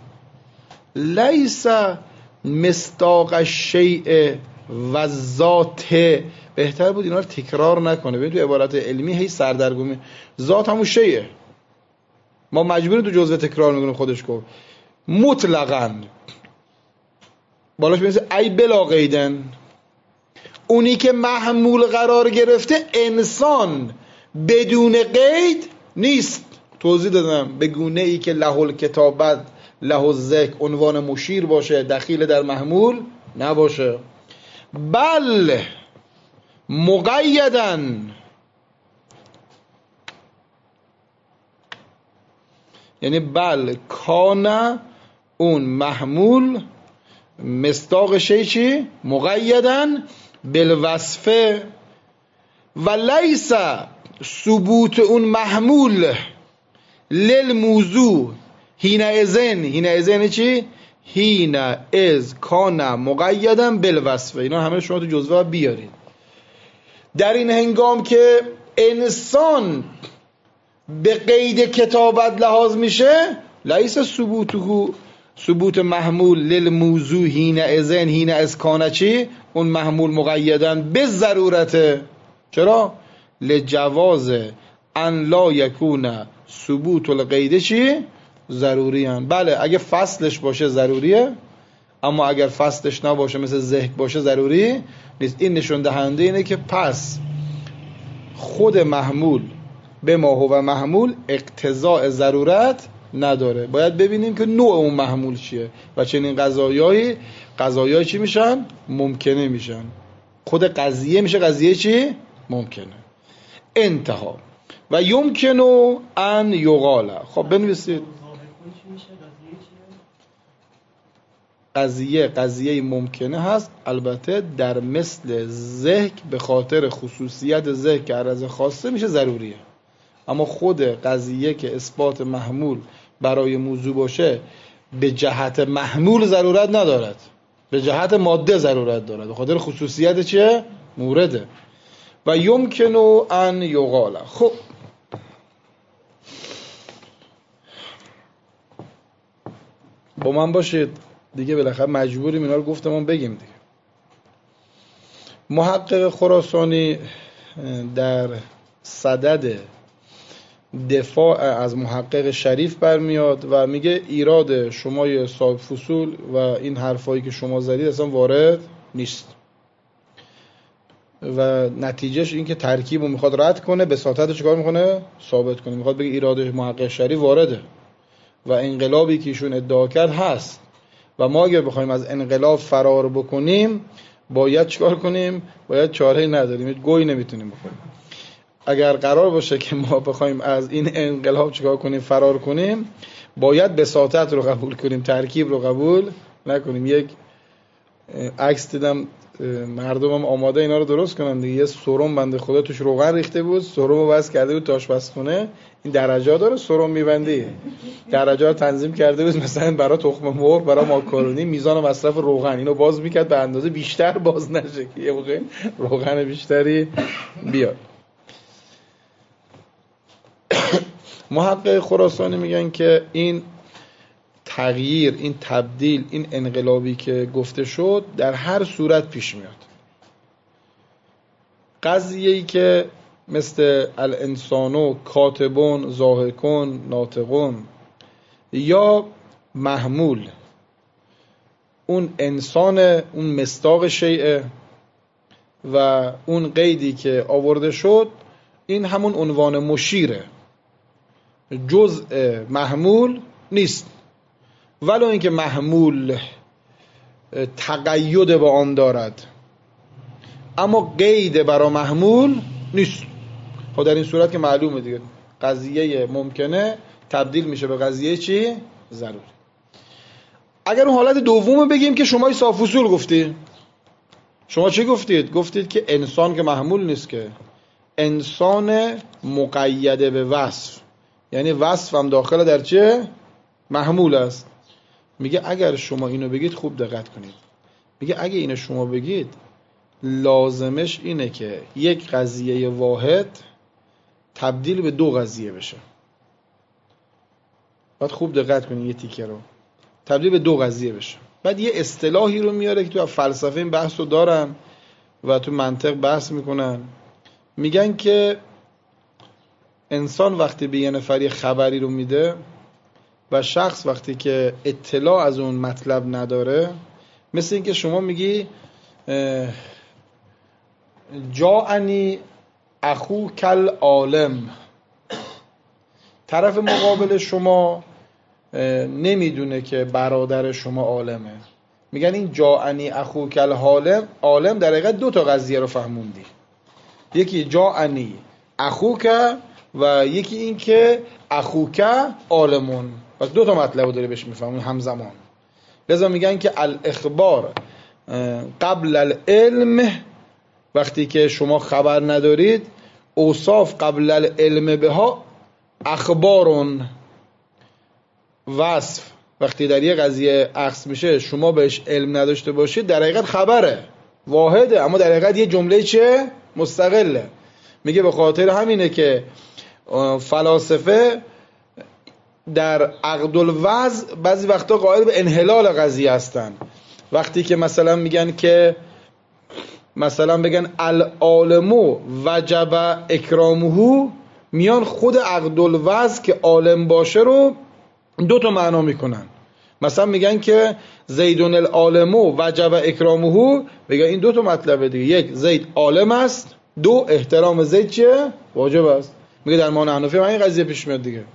لیس مصداق الشیء و ذات. بهتر بود اینا رو تکرار نکنه. ببین تو عبارت علمی هی سردرگمی، ذات همون شیء، ما مجبوریم تو جزوه تکرار میکنیم. خودش گفت مطلقاً بالاش میشه ای بلا قیدن. اونی که محمول قرار گرفته انسان بدون قید نیست. توضیح دادم به گونه ای که له الکتابت له الذکر عنوان مشیر باشه، دخیل در محمول نباشه. بل مقیدن، یعنی بل کان اون محمول مصداق شی چی؟ مقیدن بالوصفه و لیس ثبوت اون محمول للموضوع هین ازن. هین ازن چی؟ هین از کان مقیدن بالوصفه. اینا همه شما تو جزوه بیارید. در این هنگام که انسان به قید کتابت لحاظ میشه، لیس ثبوته ثبوت محمول للموضوع هین ازن هین از کان چی؟ اون محمول مقیدن به ضرورته. چرا؟ لجواز ان لا یکون ثبوت القید چی؟ ضروری هم. بله اگه فصلش باشه ضروریه، اما اگر فصلش نباشه مثل ذهن باشه ضروری نیست. این نشون دهنده اینه که پس خود محمول به ما هو محمول اقتضاء ضرورت نداره. باید ببینیم که نوع اون محمول چیه و چنین قضایایی قضایایی چی میشن؟ ممکنه میشن. خود قضیه میشه قضیه چی؟ ممکنه. انتها. و یمکنو ان یقال. خب بنویسید قضیه قضیه ممکنه هست، البته در مثل ذهن به خاطر خصوصیت ذهن که عرض خاصه میشه ضروریه. اما خود قضیه که اثبات محمول برای موضوع باشه به جهت محمول ضرورت ندارد، به جهت ماده ضرورت دارد، به خاطر خصوصیت چیه؟ مورده. و یمکنو ان یقال. خب با من باشید دیگه، بالاخره مجبوریم اینا رو گفتمون بگیم دیگه. محقق خراسانی در صدد دفاع از محقق شریف برمیاد و میگه ایراد شما صاحب فصول و این حرفایی که شما زدید اصلا وارد نیست و نتیجهش این که ترکیب رو میخواد رد کنه، بساطت چیکار میکنه؟ ثابت کنه. میخواد بگه ایراد محقق شریف وارده و انقلابی که ایشون ادعا کرد هست و ما اگر بخوایم از انقلاب فرار بکنیم باید چیکار کنیم؟ باید چاره‌ای نداریم، گوی نمیتونیم بخوریم. اگر قرار باشه که ما بخوایم از این انقلاب چیکار کنیم؟ فرار کنیم، باید بساطت رو قبول کنیم، ترکیب رو قبول نکنیم. یک عکس دیدم مردم هم آماده اینا رو درست کنن دیگه، یه سرم بنده خدا توش روغن ریخته بود، سرم رو بس کرده بود آشپزخونه، این درجا داره سرم میبندی، درجا رو تنظیم کرده بود مثلا برای تخم مرغ، برای ماکارونی میزان مصرف روغن، اینو باز میکرد به اندازه بیشتر باز نشه که یه موقع روغن بیشتری بیاد. محقق خراسانی میگن که این تغییر، این تبدیل، این انقلابی که گفته شد در هر صورت پیش میاد. قضیه‌ای که مثل الانسانو کاتبون ضاحکون ناطقون یا محمول، اون انسان، اون مصداق شیء و اون قیدی که آورده شد، این همون عنوان مشیره، جزء محمول نیست، ولو اینکه محمول تقید با آن دارد اما قید برای محمول نیست. خب در این صورت که معلومه دیگه قضیه ممکنه تبدیل میشه به قضیه چی؟ ضروری. اگر اون حالت دومو بگیم که شما صاف اصول گفتی، شما چی گفتید؟ گفتید که انسان که محمول نیست، که انسان مقیده به وصف، یعنی وصف هم داخل در چه؟ محمول است. میگه اگر شما اینو بگید خوب دقت کنید، میگه اگه اینو شما بگید لازمش اینه که یک قضیه واحد تبدیل به دو قضیه بشه. باید خوب دقت کنید، یه تیکه رو تبدیل به دو قضیه بشه. بعد یه اصطلاحی رو میاره که تو فلسفه این بحث رو دارن و تو منطق بحث میکنن، میگن که انسان وقتی به یه نفری خبری رو میده و شخص وقتی که اطلاع از اون مطلب نداره، مثل این که شما میگی جاءنی اخو کل عالم، طرف مقابل شما نمیدونه که برادر شما عالمه. میگن این جاءنی اخو کل عالم، عالم در حقیقت دو تا قضیه رو فهموندی، یکی جاءنی اخوک و یکی این که اخوک عالمون، پس دو تا مطلب داره بهش میفهمون همزمان. لذا میگن که الاخبار قبل العلم، وقتی که شما خبر ندارید، اوصاف قبل العلم بها اخبارون، وصف وقتی در یه قضیه اخذ میشه شما بهش علم نداشته باشید در حقیقت خبره واحده، اما در حقیقت یه جمله چه؟ مستقله. میگه به خاطر همینه که فلاسفه در عقد الوضع بعضی وقتا قائل به انحلال قضیه هستن. وقتی که مثلا میگن که مثلا بگن العالمو وجب اکرامه، میان خود عقد الوضع که عالم باشه رو دو تا معنا میکنن. مثلا میگن که زیدون العالمو وجب اکرامه، بگن این دو تا مطلبه دیگه، یک زید عالم است، دو احترام زید چیه؟ واجب است. میگه در معنی حنفی هم این قضیه پیش میاد دیگه.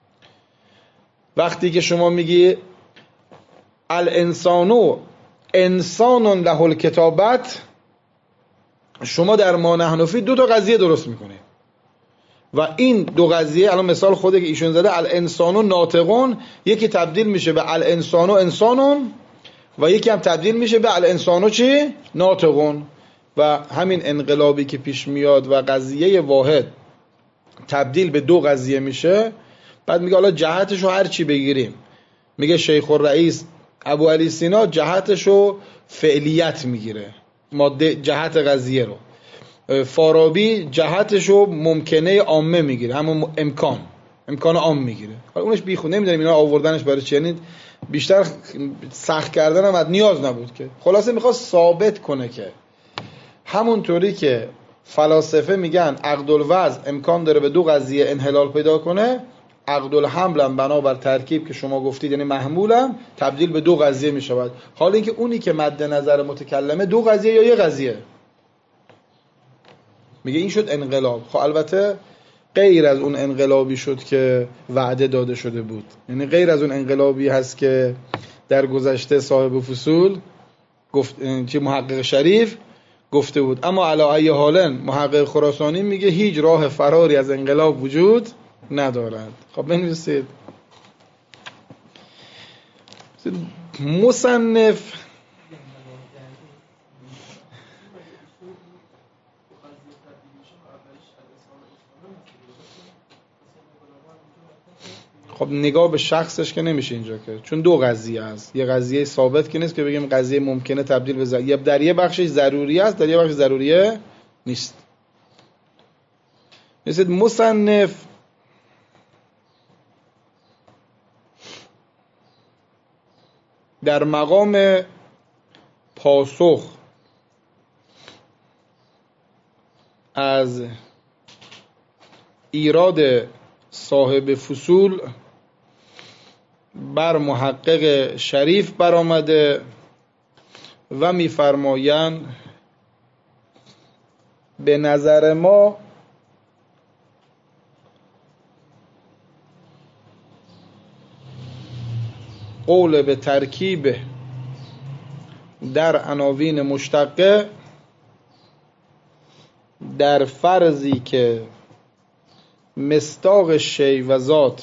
وقتی که شما میگی الانسانو انسان له الکتابت، شما در معنی حنفی دو تا قضیه درست میکنه و این دو قضیه الان مثال خوده که ایشون زده الانسانو ناطقون، یکی تبدیل میشه به الانسانو انسانون و یکی هم تبدیل میشه به الانسانو چی؟ ناطقون. و همین انقلابی که پیش میاد و قضیه واحد تبدیل به دو قضیه میشه، بعد میگه حالا جهتشو هر چی بگیریم، میگه شیخ الرئیس ابو علی سینا جهتشو فعلیت میگیره، ماده جهت قضیه رو، فارابی جهتشو ممکنه عامه میگیره، همون امکان امکان عام میگیره. حالا اونش بیخود نمیدونیم اینا آوردنش برای چی، یعنی بیشتر سخت کردن هم نیاز نبود که، خلاصه میخواد ثابت کنه که همونطوری که فلاسفه میگن عقد الوضع امکان داره به دو قضیه انحلال پیدا کنه، عقد الحمل هم بنابر ترکیب که شما گفتید یعنی محمولم تبدیل به دو قضیه میشود. حالا اینکه اونی که مد نظر متکلمه دو قضیه یا یه قضیه، میگه این شد انقلاب. خب البته غیر از اون انقلابی شد که وعده داده شده بود، یعنی غیر از اون انقلابی هست که در گذشته صاحب فصول گفت چه محقق شریف گفته بود. اما علی ای حال محقق خراسانی میگه هیچ راه فراری از انقلاب وجود ندارد. خب بنویسید مصنف خب نگاه به شخصش که نمیشه اینجا که، چون دو قضیه هست، یه قضیه ثابت که نیست که بگیم قضیه ممکنه تبدیل به ضروری، در یه بخشش ضروری است در یه بخش ضروریه نیست. مثل مصنف در مقام پاسخ از ایراد صاحب فصول بر محقق شریف برآمده و می‌فرمایند به نظر ما قول به ترکیب در عناوین مشتقه در فرضی که مصداق شیء و ذات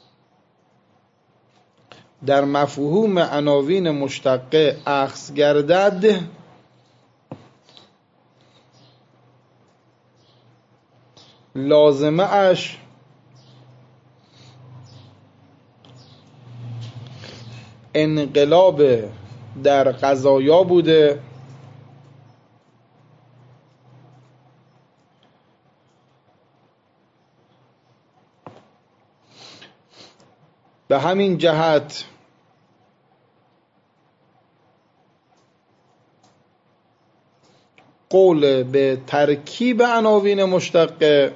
در مفهوم عناوین مشتقه اخذ گردد لازمه اش انقلاب در قضایا بوده به همین جهت قول به ترکیب عناوین مشتقه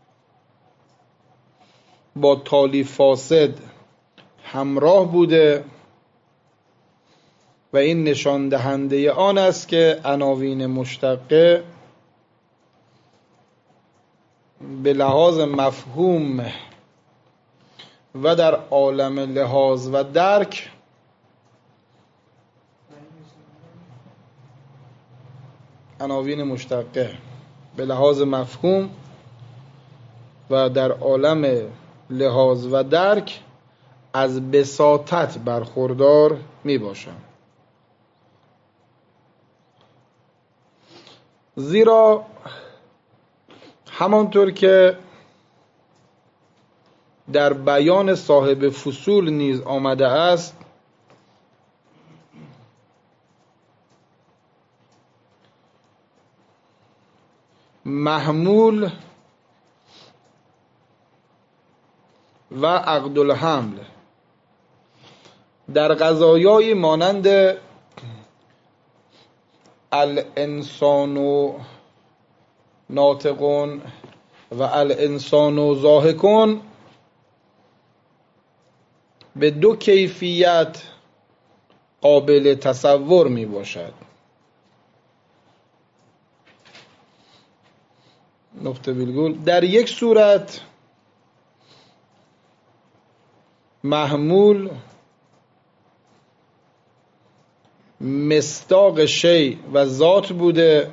با تالی فاسد همراه بوده و این نشان دهنده آن است که عناوین مشتقه به لحاظ مفهوم و در عالم لحاظ و درک عناوین مشتقه به لحاظ مفهوم و در عالم لحاظ و درک از بساطت برخوردار می باشند، زیرا همانطور که در بیان صاحب فصول نیز آمده است محمول و عقد الحمل در قضایایی مانند الانسان ناطقون و الانسان ضاحکون به دو کیفیت قابل تصور می باشد. نقطه ویرگول. در یک صورت محمول مصداق شیء و ذات بوده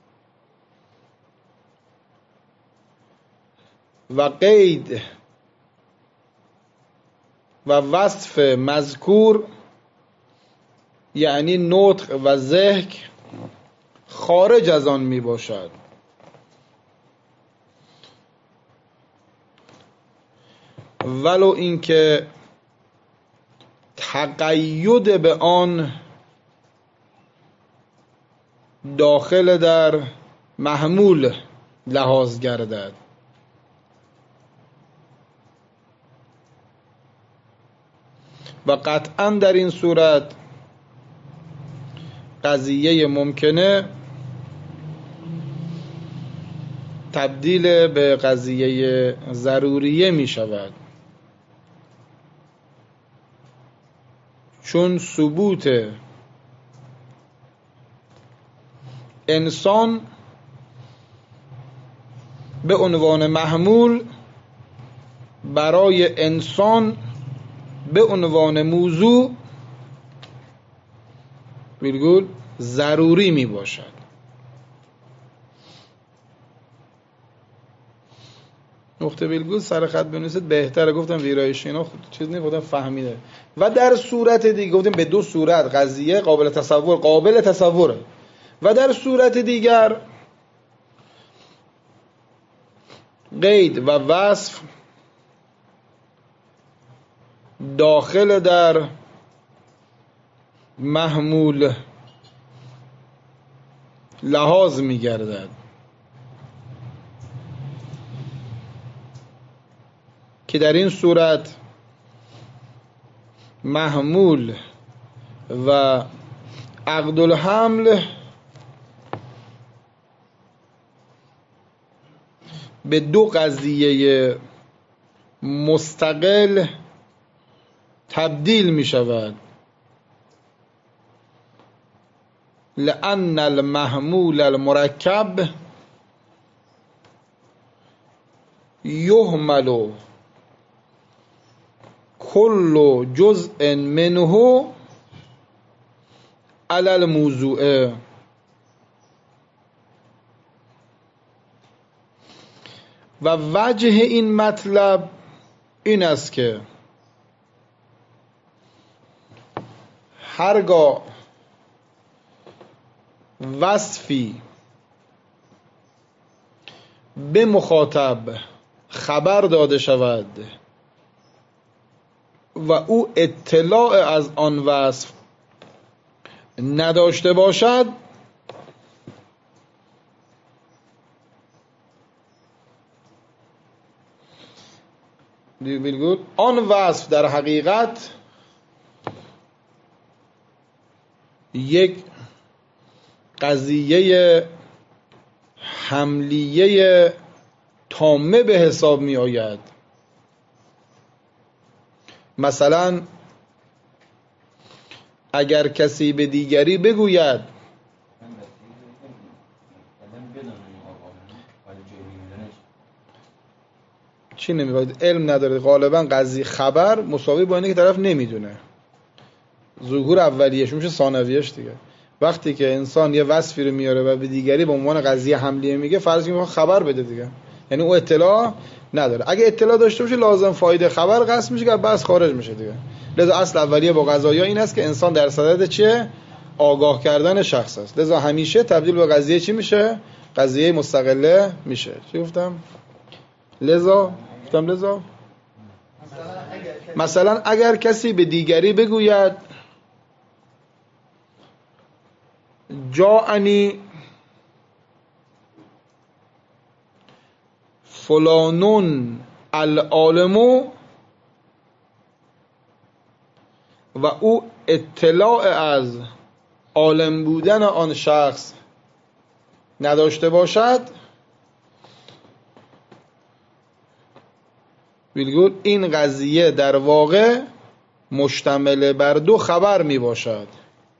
و قید و وصف مذکور یعنی نطق و ضحک خارج از آن می باشد. ولو اینکه تقید به آن داخل در محمول لحاظ گردد. و قطعا در این صورت قضیه ممکنه تبدیل به قضیه ضروریه می شود، چون ثبوت انسان به عنوان محمول برای انسان به عنوان موضوع ویرگول ضروری می باشد. نقطه ویرگول سر خط بنویسید بهتره. گفتم ویرایش اینا خود چیز نیست، گفتم فهمیده. و در صورت دیگه گفتیم به دو صورت قضیه قابل تصور قابل تصوره و در صورت دیگر قید و وصف داخل در محمول لحاظ می گردد که در این صورت محمول و عقد الحمل به دو قضیه مستقل تبدیل می شود، لأن المحمول المرکب یحمل کل جزء منه علی الموضوع. و وجه این مطلب این است که هرگاه وصفی به مخاطب خبر داده شود و او اطلاع از آن وصف نداشته باشد، آن وصف در حقیقت یک قضیه حملیه تامه به حساب می آید. مثلا اگر کسی به دیگری بگوید چی نمیگوید؟ علم نداره. غالبا قضیه خبر مساوی با اینه که طرف نمیدونه. ظهور اولیه‌اش میشه ثانویه‌اش دیگه. وقتی که انسان یه وصفی رو میاره و به دیگری به عنوان قضیه حملیه میگه، فرض کنید خبر بده دیگه، یعنی او اطلاع نداره. اگه اطلاع داشته باشه لازم فایده خبر قصد میشه که بس خارج میشه دیگه. لذا اصل اولیه با قضایا این است که انسان در صدد چیه؟ آگاه کردن شخص است. لذا همیشه تبدیل به قضیه چی میشه؟ قضیه مستقله میشه. چی گفتم؟ لذا گفتم لذا مثلا اگر کسی به دیگری بگوید جاءنی فلانون العالم و او اطلاع از عالم بودن آن شخص نداشته باشد، ویلگول این قضیه در واقع مشتمل بر دو خبر می باشد.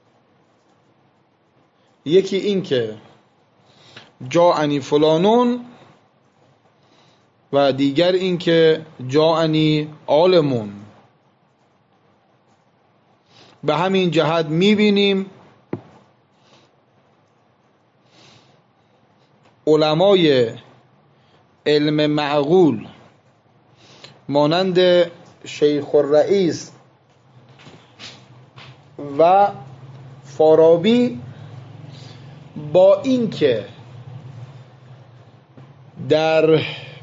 یکی این که جاءنی فلانون و دیگر این که جاءنی عالمون. به همین جهت می بینیم علمای علم معقول مانند شیخ الرئیس و فارابی با این که در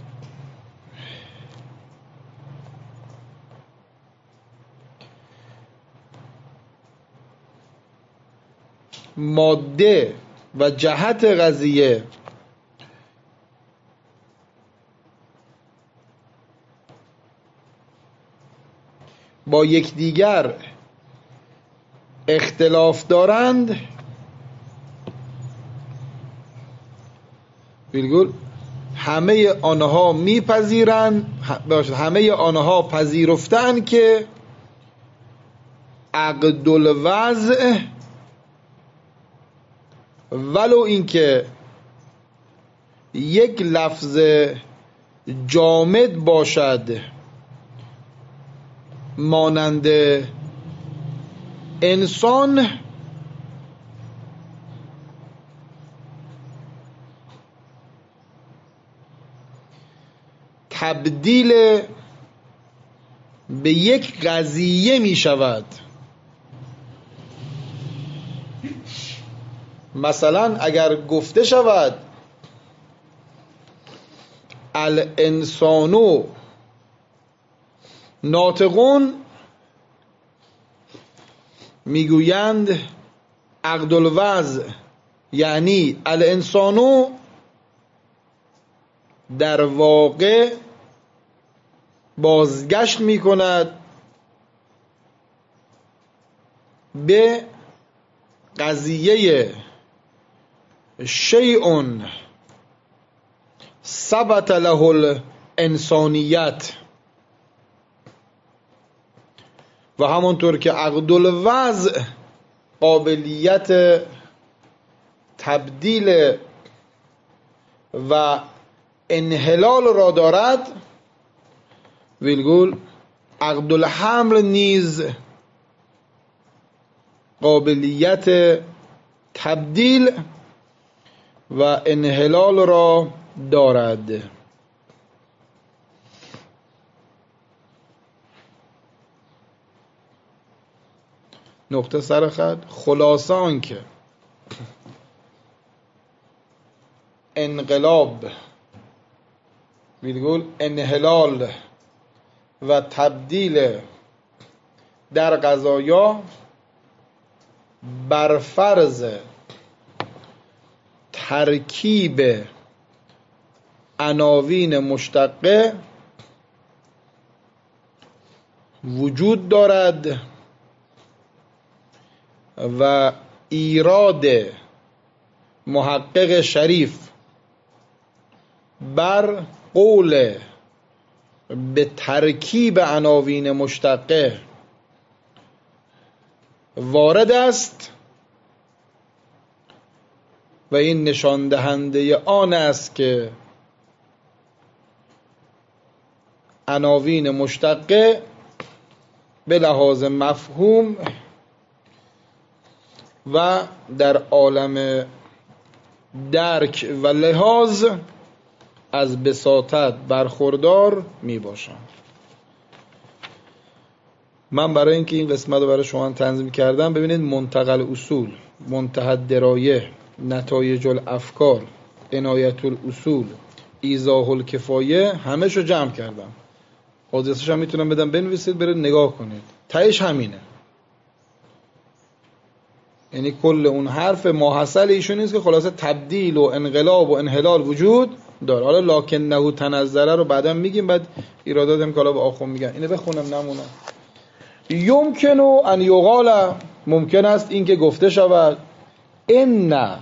ماده و جهت قضیه با یکدیگر اختلاف دارند، ویرگول همه آنها میپذیرند، همه آنها پذیرفتند که عقد الوضع ولو اینکه یک لفظ جامد باشد مانند انسان، تبدیل به یک قضیه می شود. مثلا اگر گفته شود الانسانو ناطقون، میگویند عقد الوضع یعنی الانسانو در واقع بازگشت می کند به قضیه شیء ثبت له الانسانیت، و همانطور که عقد الوضع قابلیت تبدیل و انحلال را دارد، ویلگول عقد الحمل نیز قابلیت تبدیل و انحلال را دارد. نقطه سر خط. خلاصه آن که انقلاب ویلگول انحلال و تبدیل در قضایا بر فرض ترکیب عناوین مشتقه وجود دارد و ایراد محقق شریف بر قول به ترکیب عناوین مشتقه وارد است و این نشان دهنده آن است که عناوین مشتقه به لحاظ مفهوم و در عالم درک و لحاظ از بساطت برخوردار می باشم. من برای اینکه این قسمت رو برای شما تنظیم کردم، ببینید منتقل اصول، منتهى درایه، نتایج الافکار، عنایت الاصول، ایضاح الکفایه، همه شو جمع کردم. آدرسش هم میتونم بدم بنویسید برید نگاه کنید. تهش همینه، یعنی کل اون حرف ماحصل ایشون نیست که خلاصه تبدیل و انقلاب و انحلال وجود داره. حالا لکن نهو تنزله رو بعدا میگیم، بعد ایرادات هم کالا به آخون میگن. اینو بخونم نمونه. یمکنو ان یقال، ممکن است این که گفته شود ان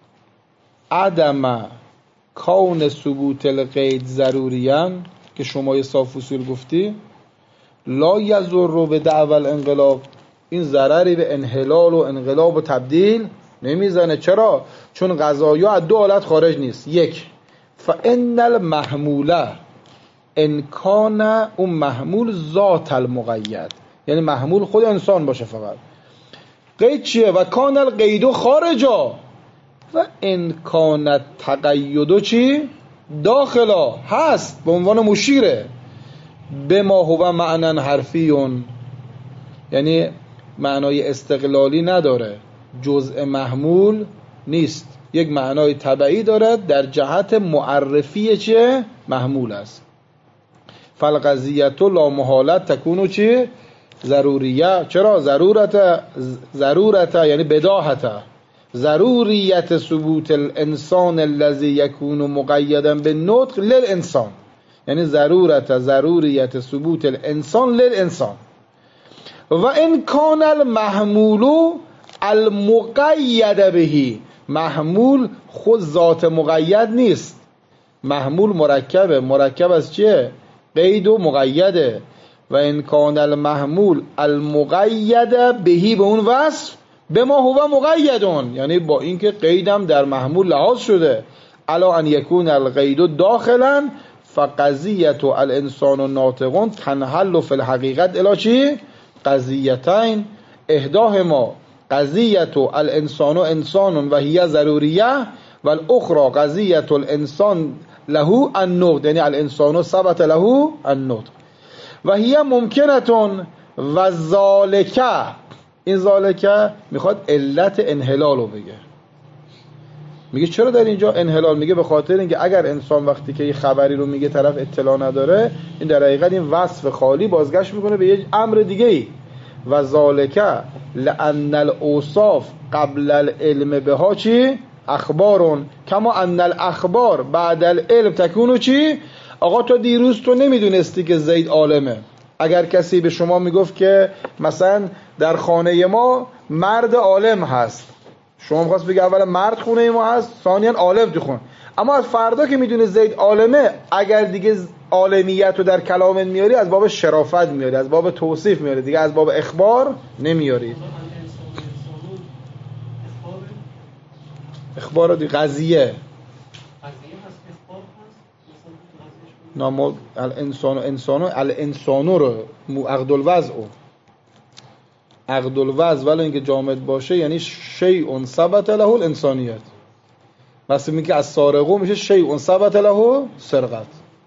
عدم کون ثبوت القید ضروریان، که شما یه صاف اصول گفتی، لا یضر به دعوی الانقلاب، این ضرری به انحلال و انقلاب و تبدیل نمیزنه. چرا؟ چون قضایا از دو حالت خارج نیست. یک، فان المحموله ان کان، اون محمول ذات المقید، یعنی محمول خود انسان باشه فقط. قید چیه؟ و کان القید خارجا، و ان کان تقید چی؟ داخلا، هست به عنوان مشیره به ما هو معنی حرفیون، یعنی معنای استقلالی نداره، جزء محمول نیست، یک معنای تبعی دارد در جهت معرفی چه؟ محمول است. فالقضیت لا محالت تکونو چی؟ ضروریه. چرا؟ ضرورت ضرورت یعنی بداهت ضروریت ثبوت الانسان الذي يكون مقیدا بالنطق للانسان، یعنی ضرورت ضروریت ثبوت الانسان للانسان. و ان کان المحمول المقید به، محمول خود ذات مقید نیست، محمول مرکبه، مرکب از چیه؟ قید و مقیده. و این کان المحمول المقید بهی، به اون وصف، به ما هو مقیدون، یعنی با اینکه قیدم در محمول لحاظ شده، الا ان یکون القید داخلا فقضیت الانسان ناطقون تنحل فی الحقیقت الی چی؟ قضیتین احداهما قضیت الانسان انسان و هی ضروریه و الاخرى قضیت الانسان له النطق، یعنی الانسان ثبت له النطق و هی ممکنتون و ذالکه. این ذالکه میخواد علت انحلال رو بگه. میگه چرا در اینجا انحلال؟ میگه به خاطر اینکه اگر انسان وقتی که یه خبری رو میگه طرف اطلاع نداره، این در حقیقت این وصف خالی بازگشت میکنه به یه امر دیگه ای. و ذالکه لان الاوصاف قبل العلم بها چی؟ اخبارون کما ان الاخبار بعد العلم تکونو چی؟ آقا تو دیروز تو نمیدونستی که زید عالمه. اگر کسی به شما میگفت که مثلا در خانه ما مرد عالم هست، شما میخواست بگی اولا مرد خونه ما هست، ثانیا عالم تو خونه، اما از فردا که میدونه زید عالمه، اگر دیگه عالمیت رو در کلامت میاری از باب شرافت میاری، از باب توصیف میاری، دیگه از باب اخبار نمیاری. اخبار دی قضیه نام الانسان انسانو الانسانو رو عقد الوضع عقد الوضع ولی اینکه جامد باشه یعنی شیء ثبت له الانسانیت. واسه میگه از سارقو میشه شیء ثبت له سرقت.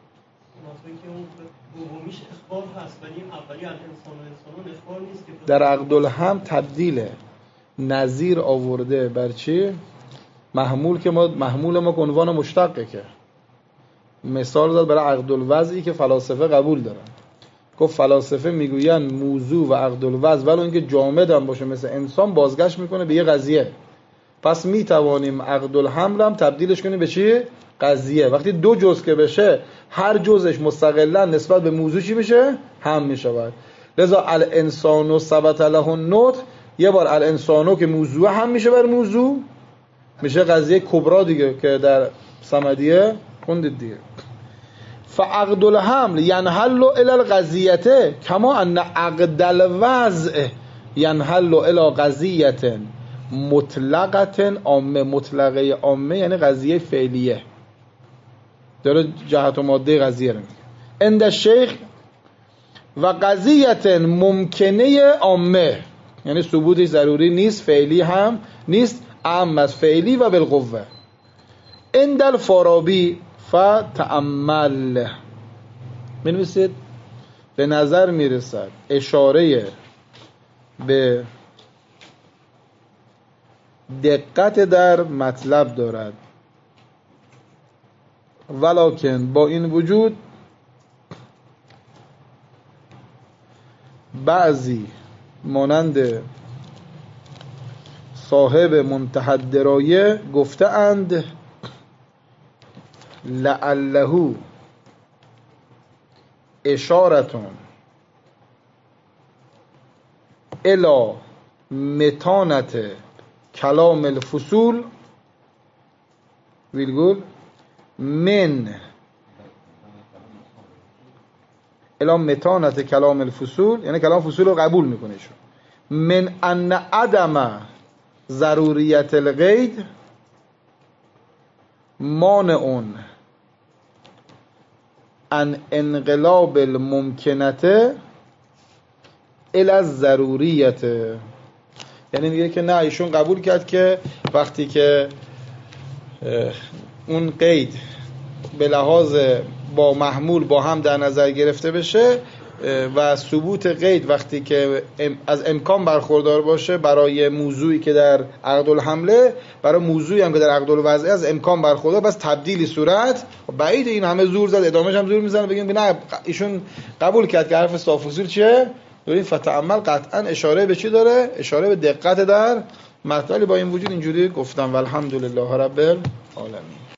در عقد الهم تبدیله نظیر آورده بر چی؟ محمول که ما محمول ما عنوان مشتقه، که مثال داد برای عقد الوضعی که فلاسفه قبول دارن. گفت فلاسفه میگوین موضوع و عقد الوضع ولو اینکه جامد هم باشه مثل انسان بازگشت میکنه به یه قضیه. پس میتوانیم عقد الحمل هم تبدیلش کنیم به چی؟ قضیه. وقتی دو جزء که بشه هر جزءش مستقلا نسبت به موضوع چی میشه؟ هم میشود. لذا الانسانو ثبت له النطق، یه بار الانسانو که موضوع هم میشه بر موضوع، میشه قضیه کبرا دیگه که در صمدیه خوندید دیگه. فعقد الحمل ینحل الی القضیه کما ان عقد الوضع ینحل الی قضیه مطلقه عامه. مطلقه عامه یعنی قضیه فعلیه، داره جهت و ماده قضیه رو میگه. عند شیخ و قضیه ممکنه عامه، یعنی ثبوتش ضروری نیست، فعلی هم نیست، عام از فعلی و بالقوه. عند الفارابی فتأمل، بنویسید، به نظر میرسد اشاره به دقت در مطلب دارد، ولکن با این وجود بعضی مانند صاحب منتهی الدرایه گفته اند لعله اشارتون الی متانت کلام الفصول ویلگول من الی متانت کلام الفصول، یعنی کلام فصول رو قبول میکنه شون. من ان عدم ضروریت القید مانعون ان انقلاب الممکنته الی الضروریت. یعنی میگه که نه، ایشون قبول کرد که وقتی که اون قید به لحاظ با محمول با هم در نظر گرفته بشه و ثبوت قید وقتی که از امکان برخوردار باشه برای موضوعی که در عقد الحمله، برای موضوعی هم که در عقد الوضع از امکان برخوردار، بس تبدیلی صورت بعید. این همه زور زد، ادامهش هم زور میزنه، بگیم نه ایشون قبول کرد که حرف صافوسیر چیه؟ ببین فتعمل قطعا اشاره به چی داره؟ اشاره به دقت در مطلب. با این وجود اینجوری گفتم. والحمدلله رب العالمین.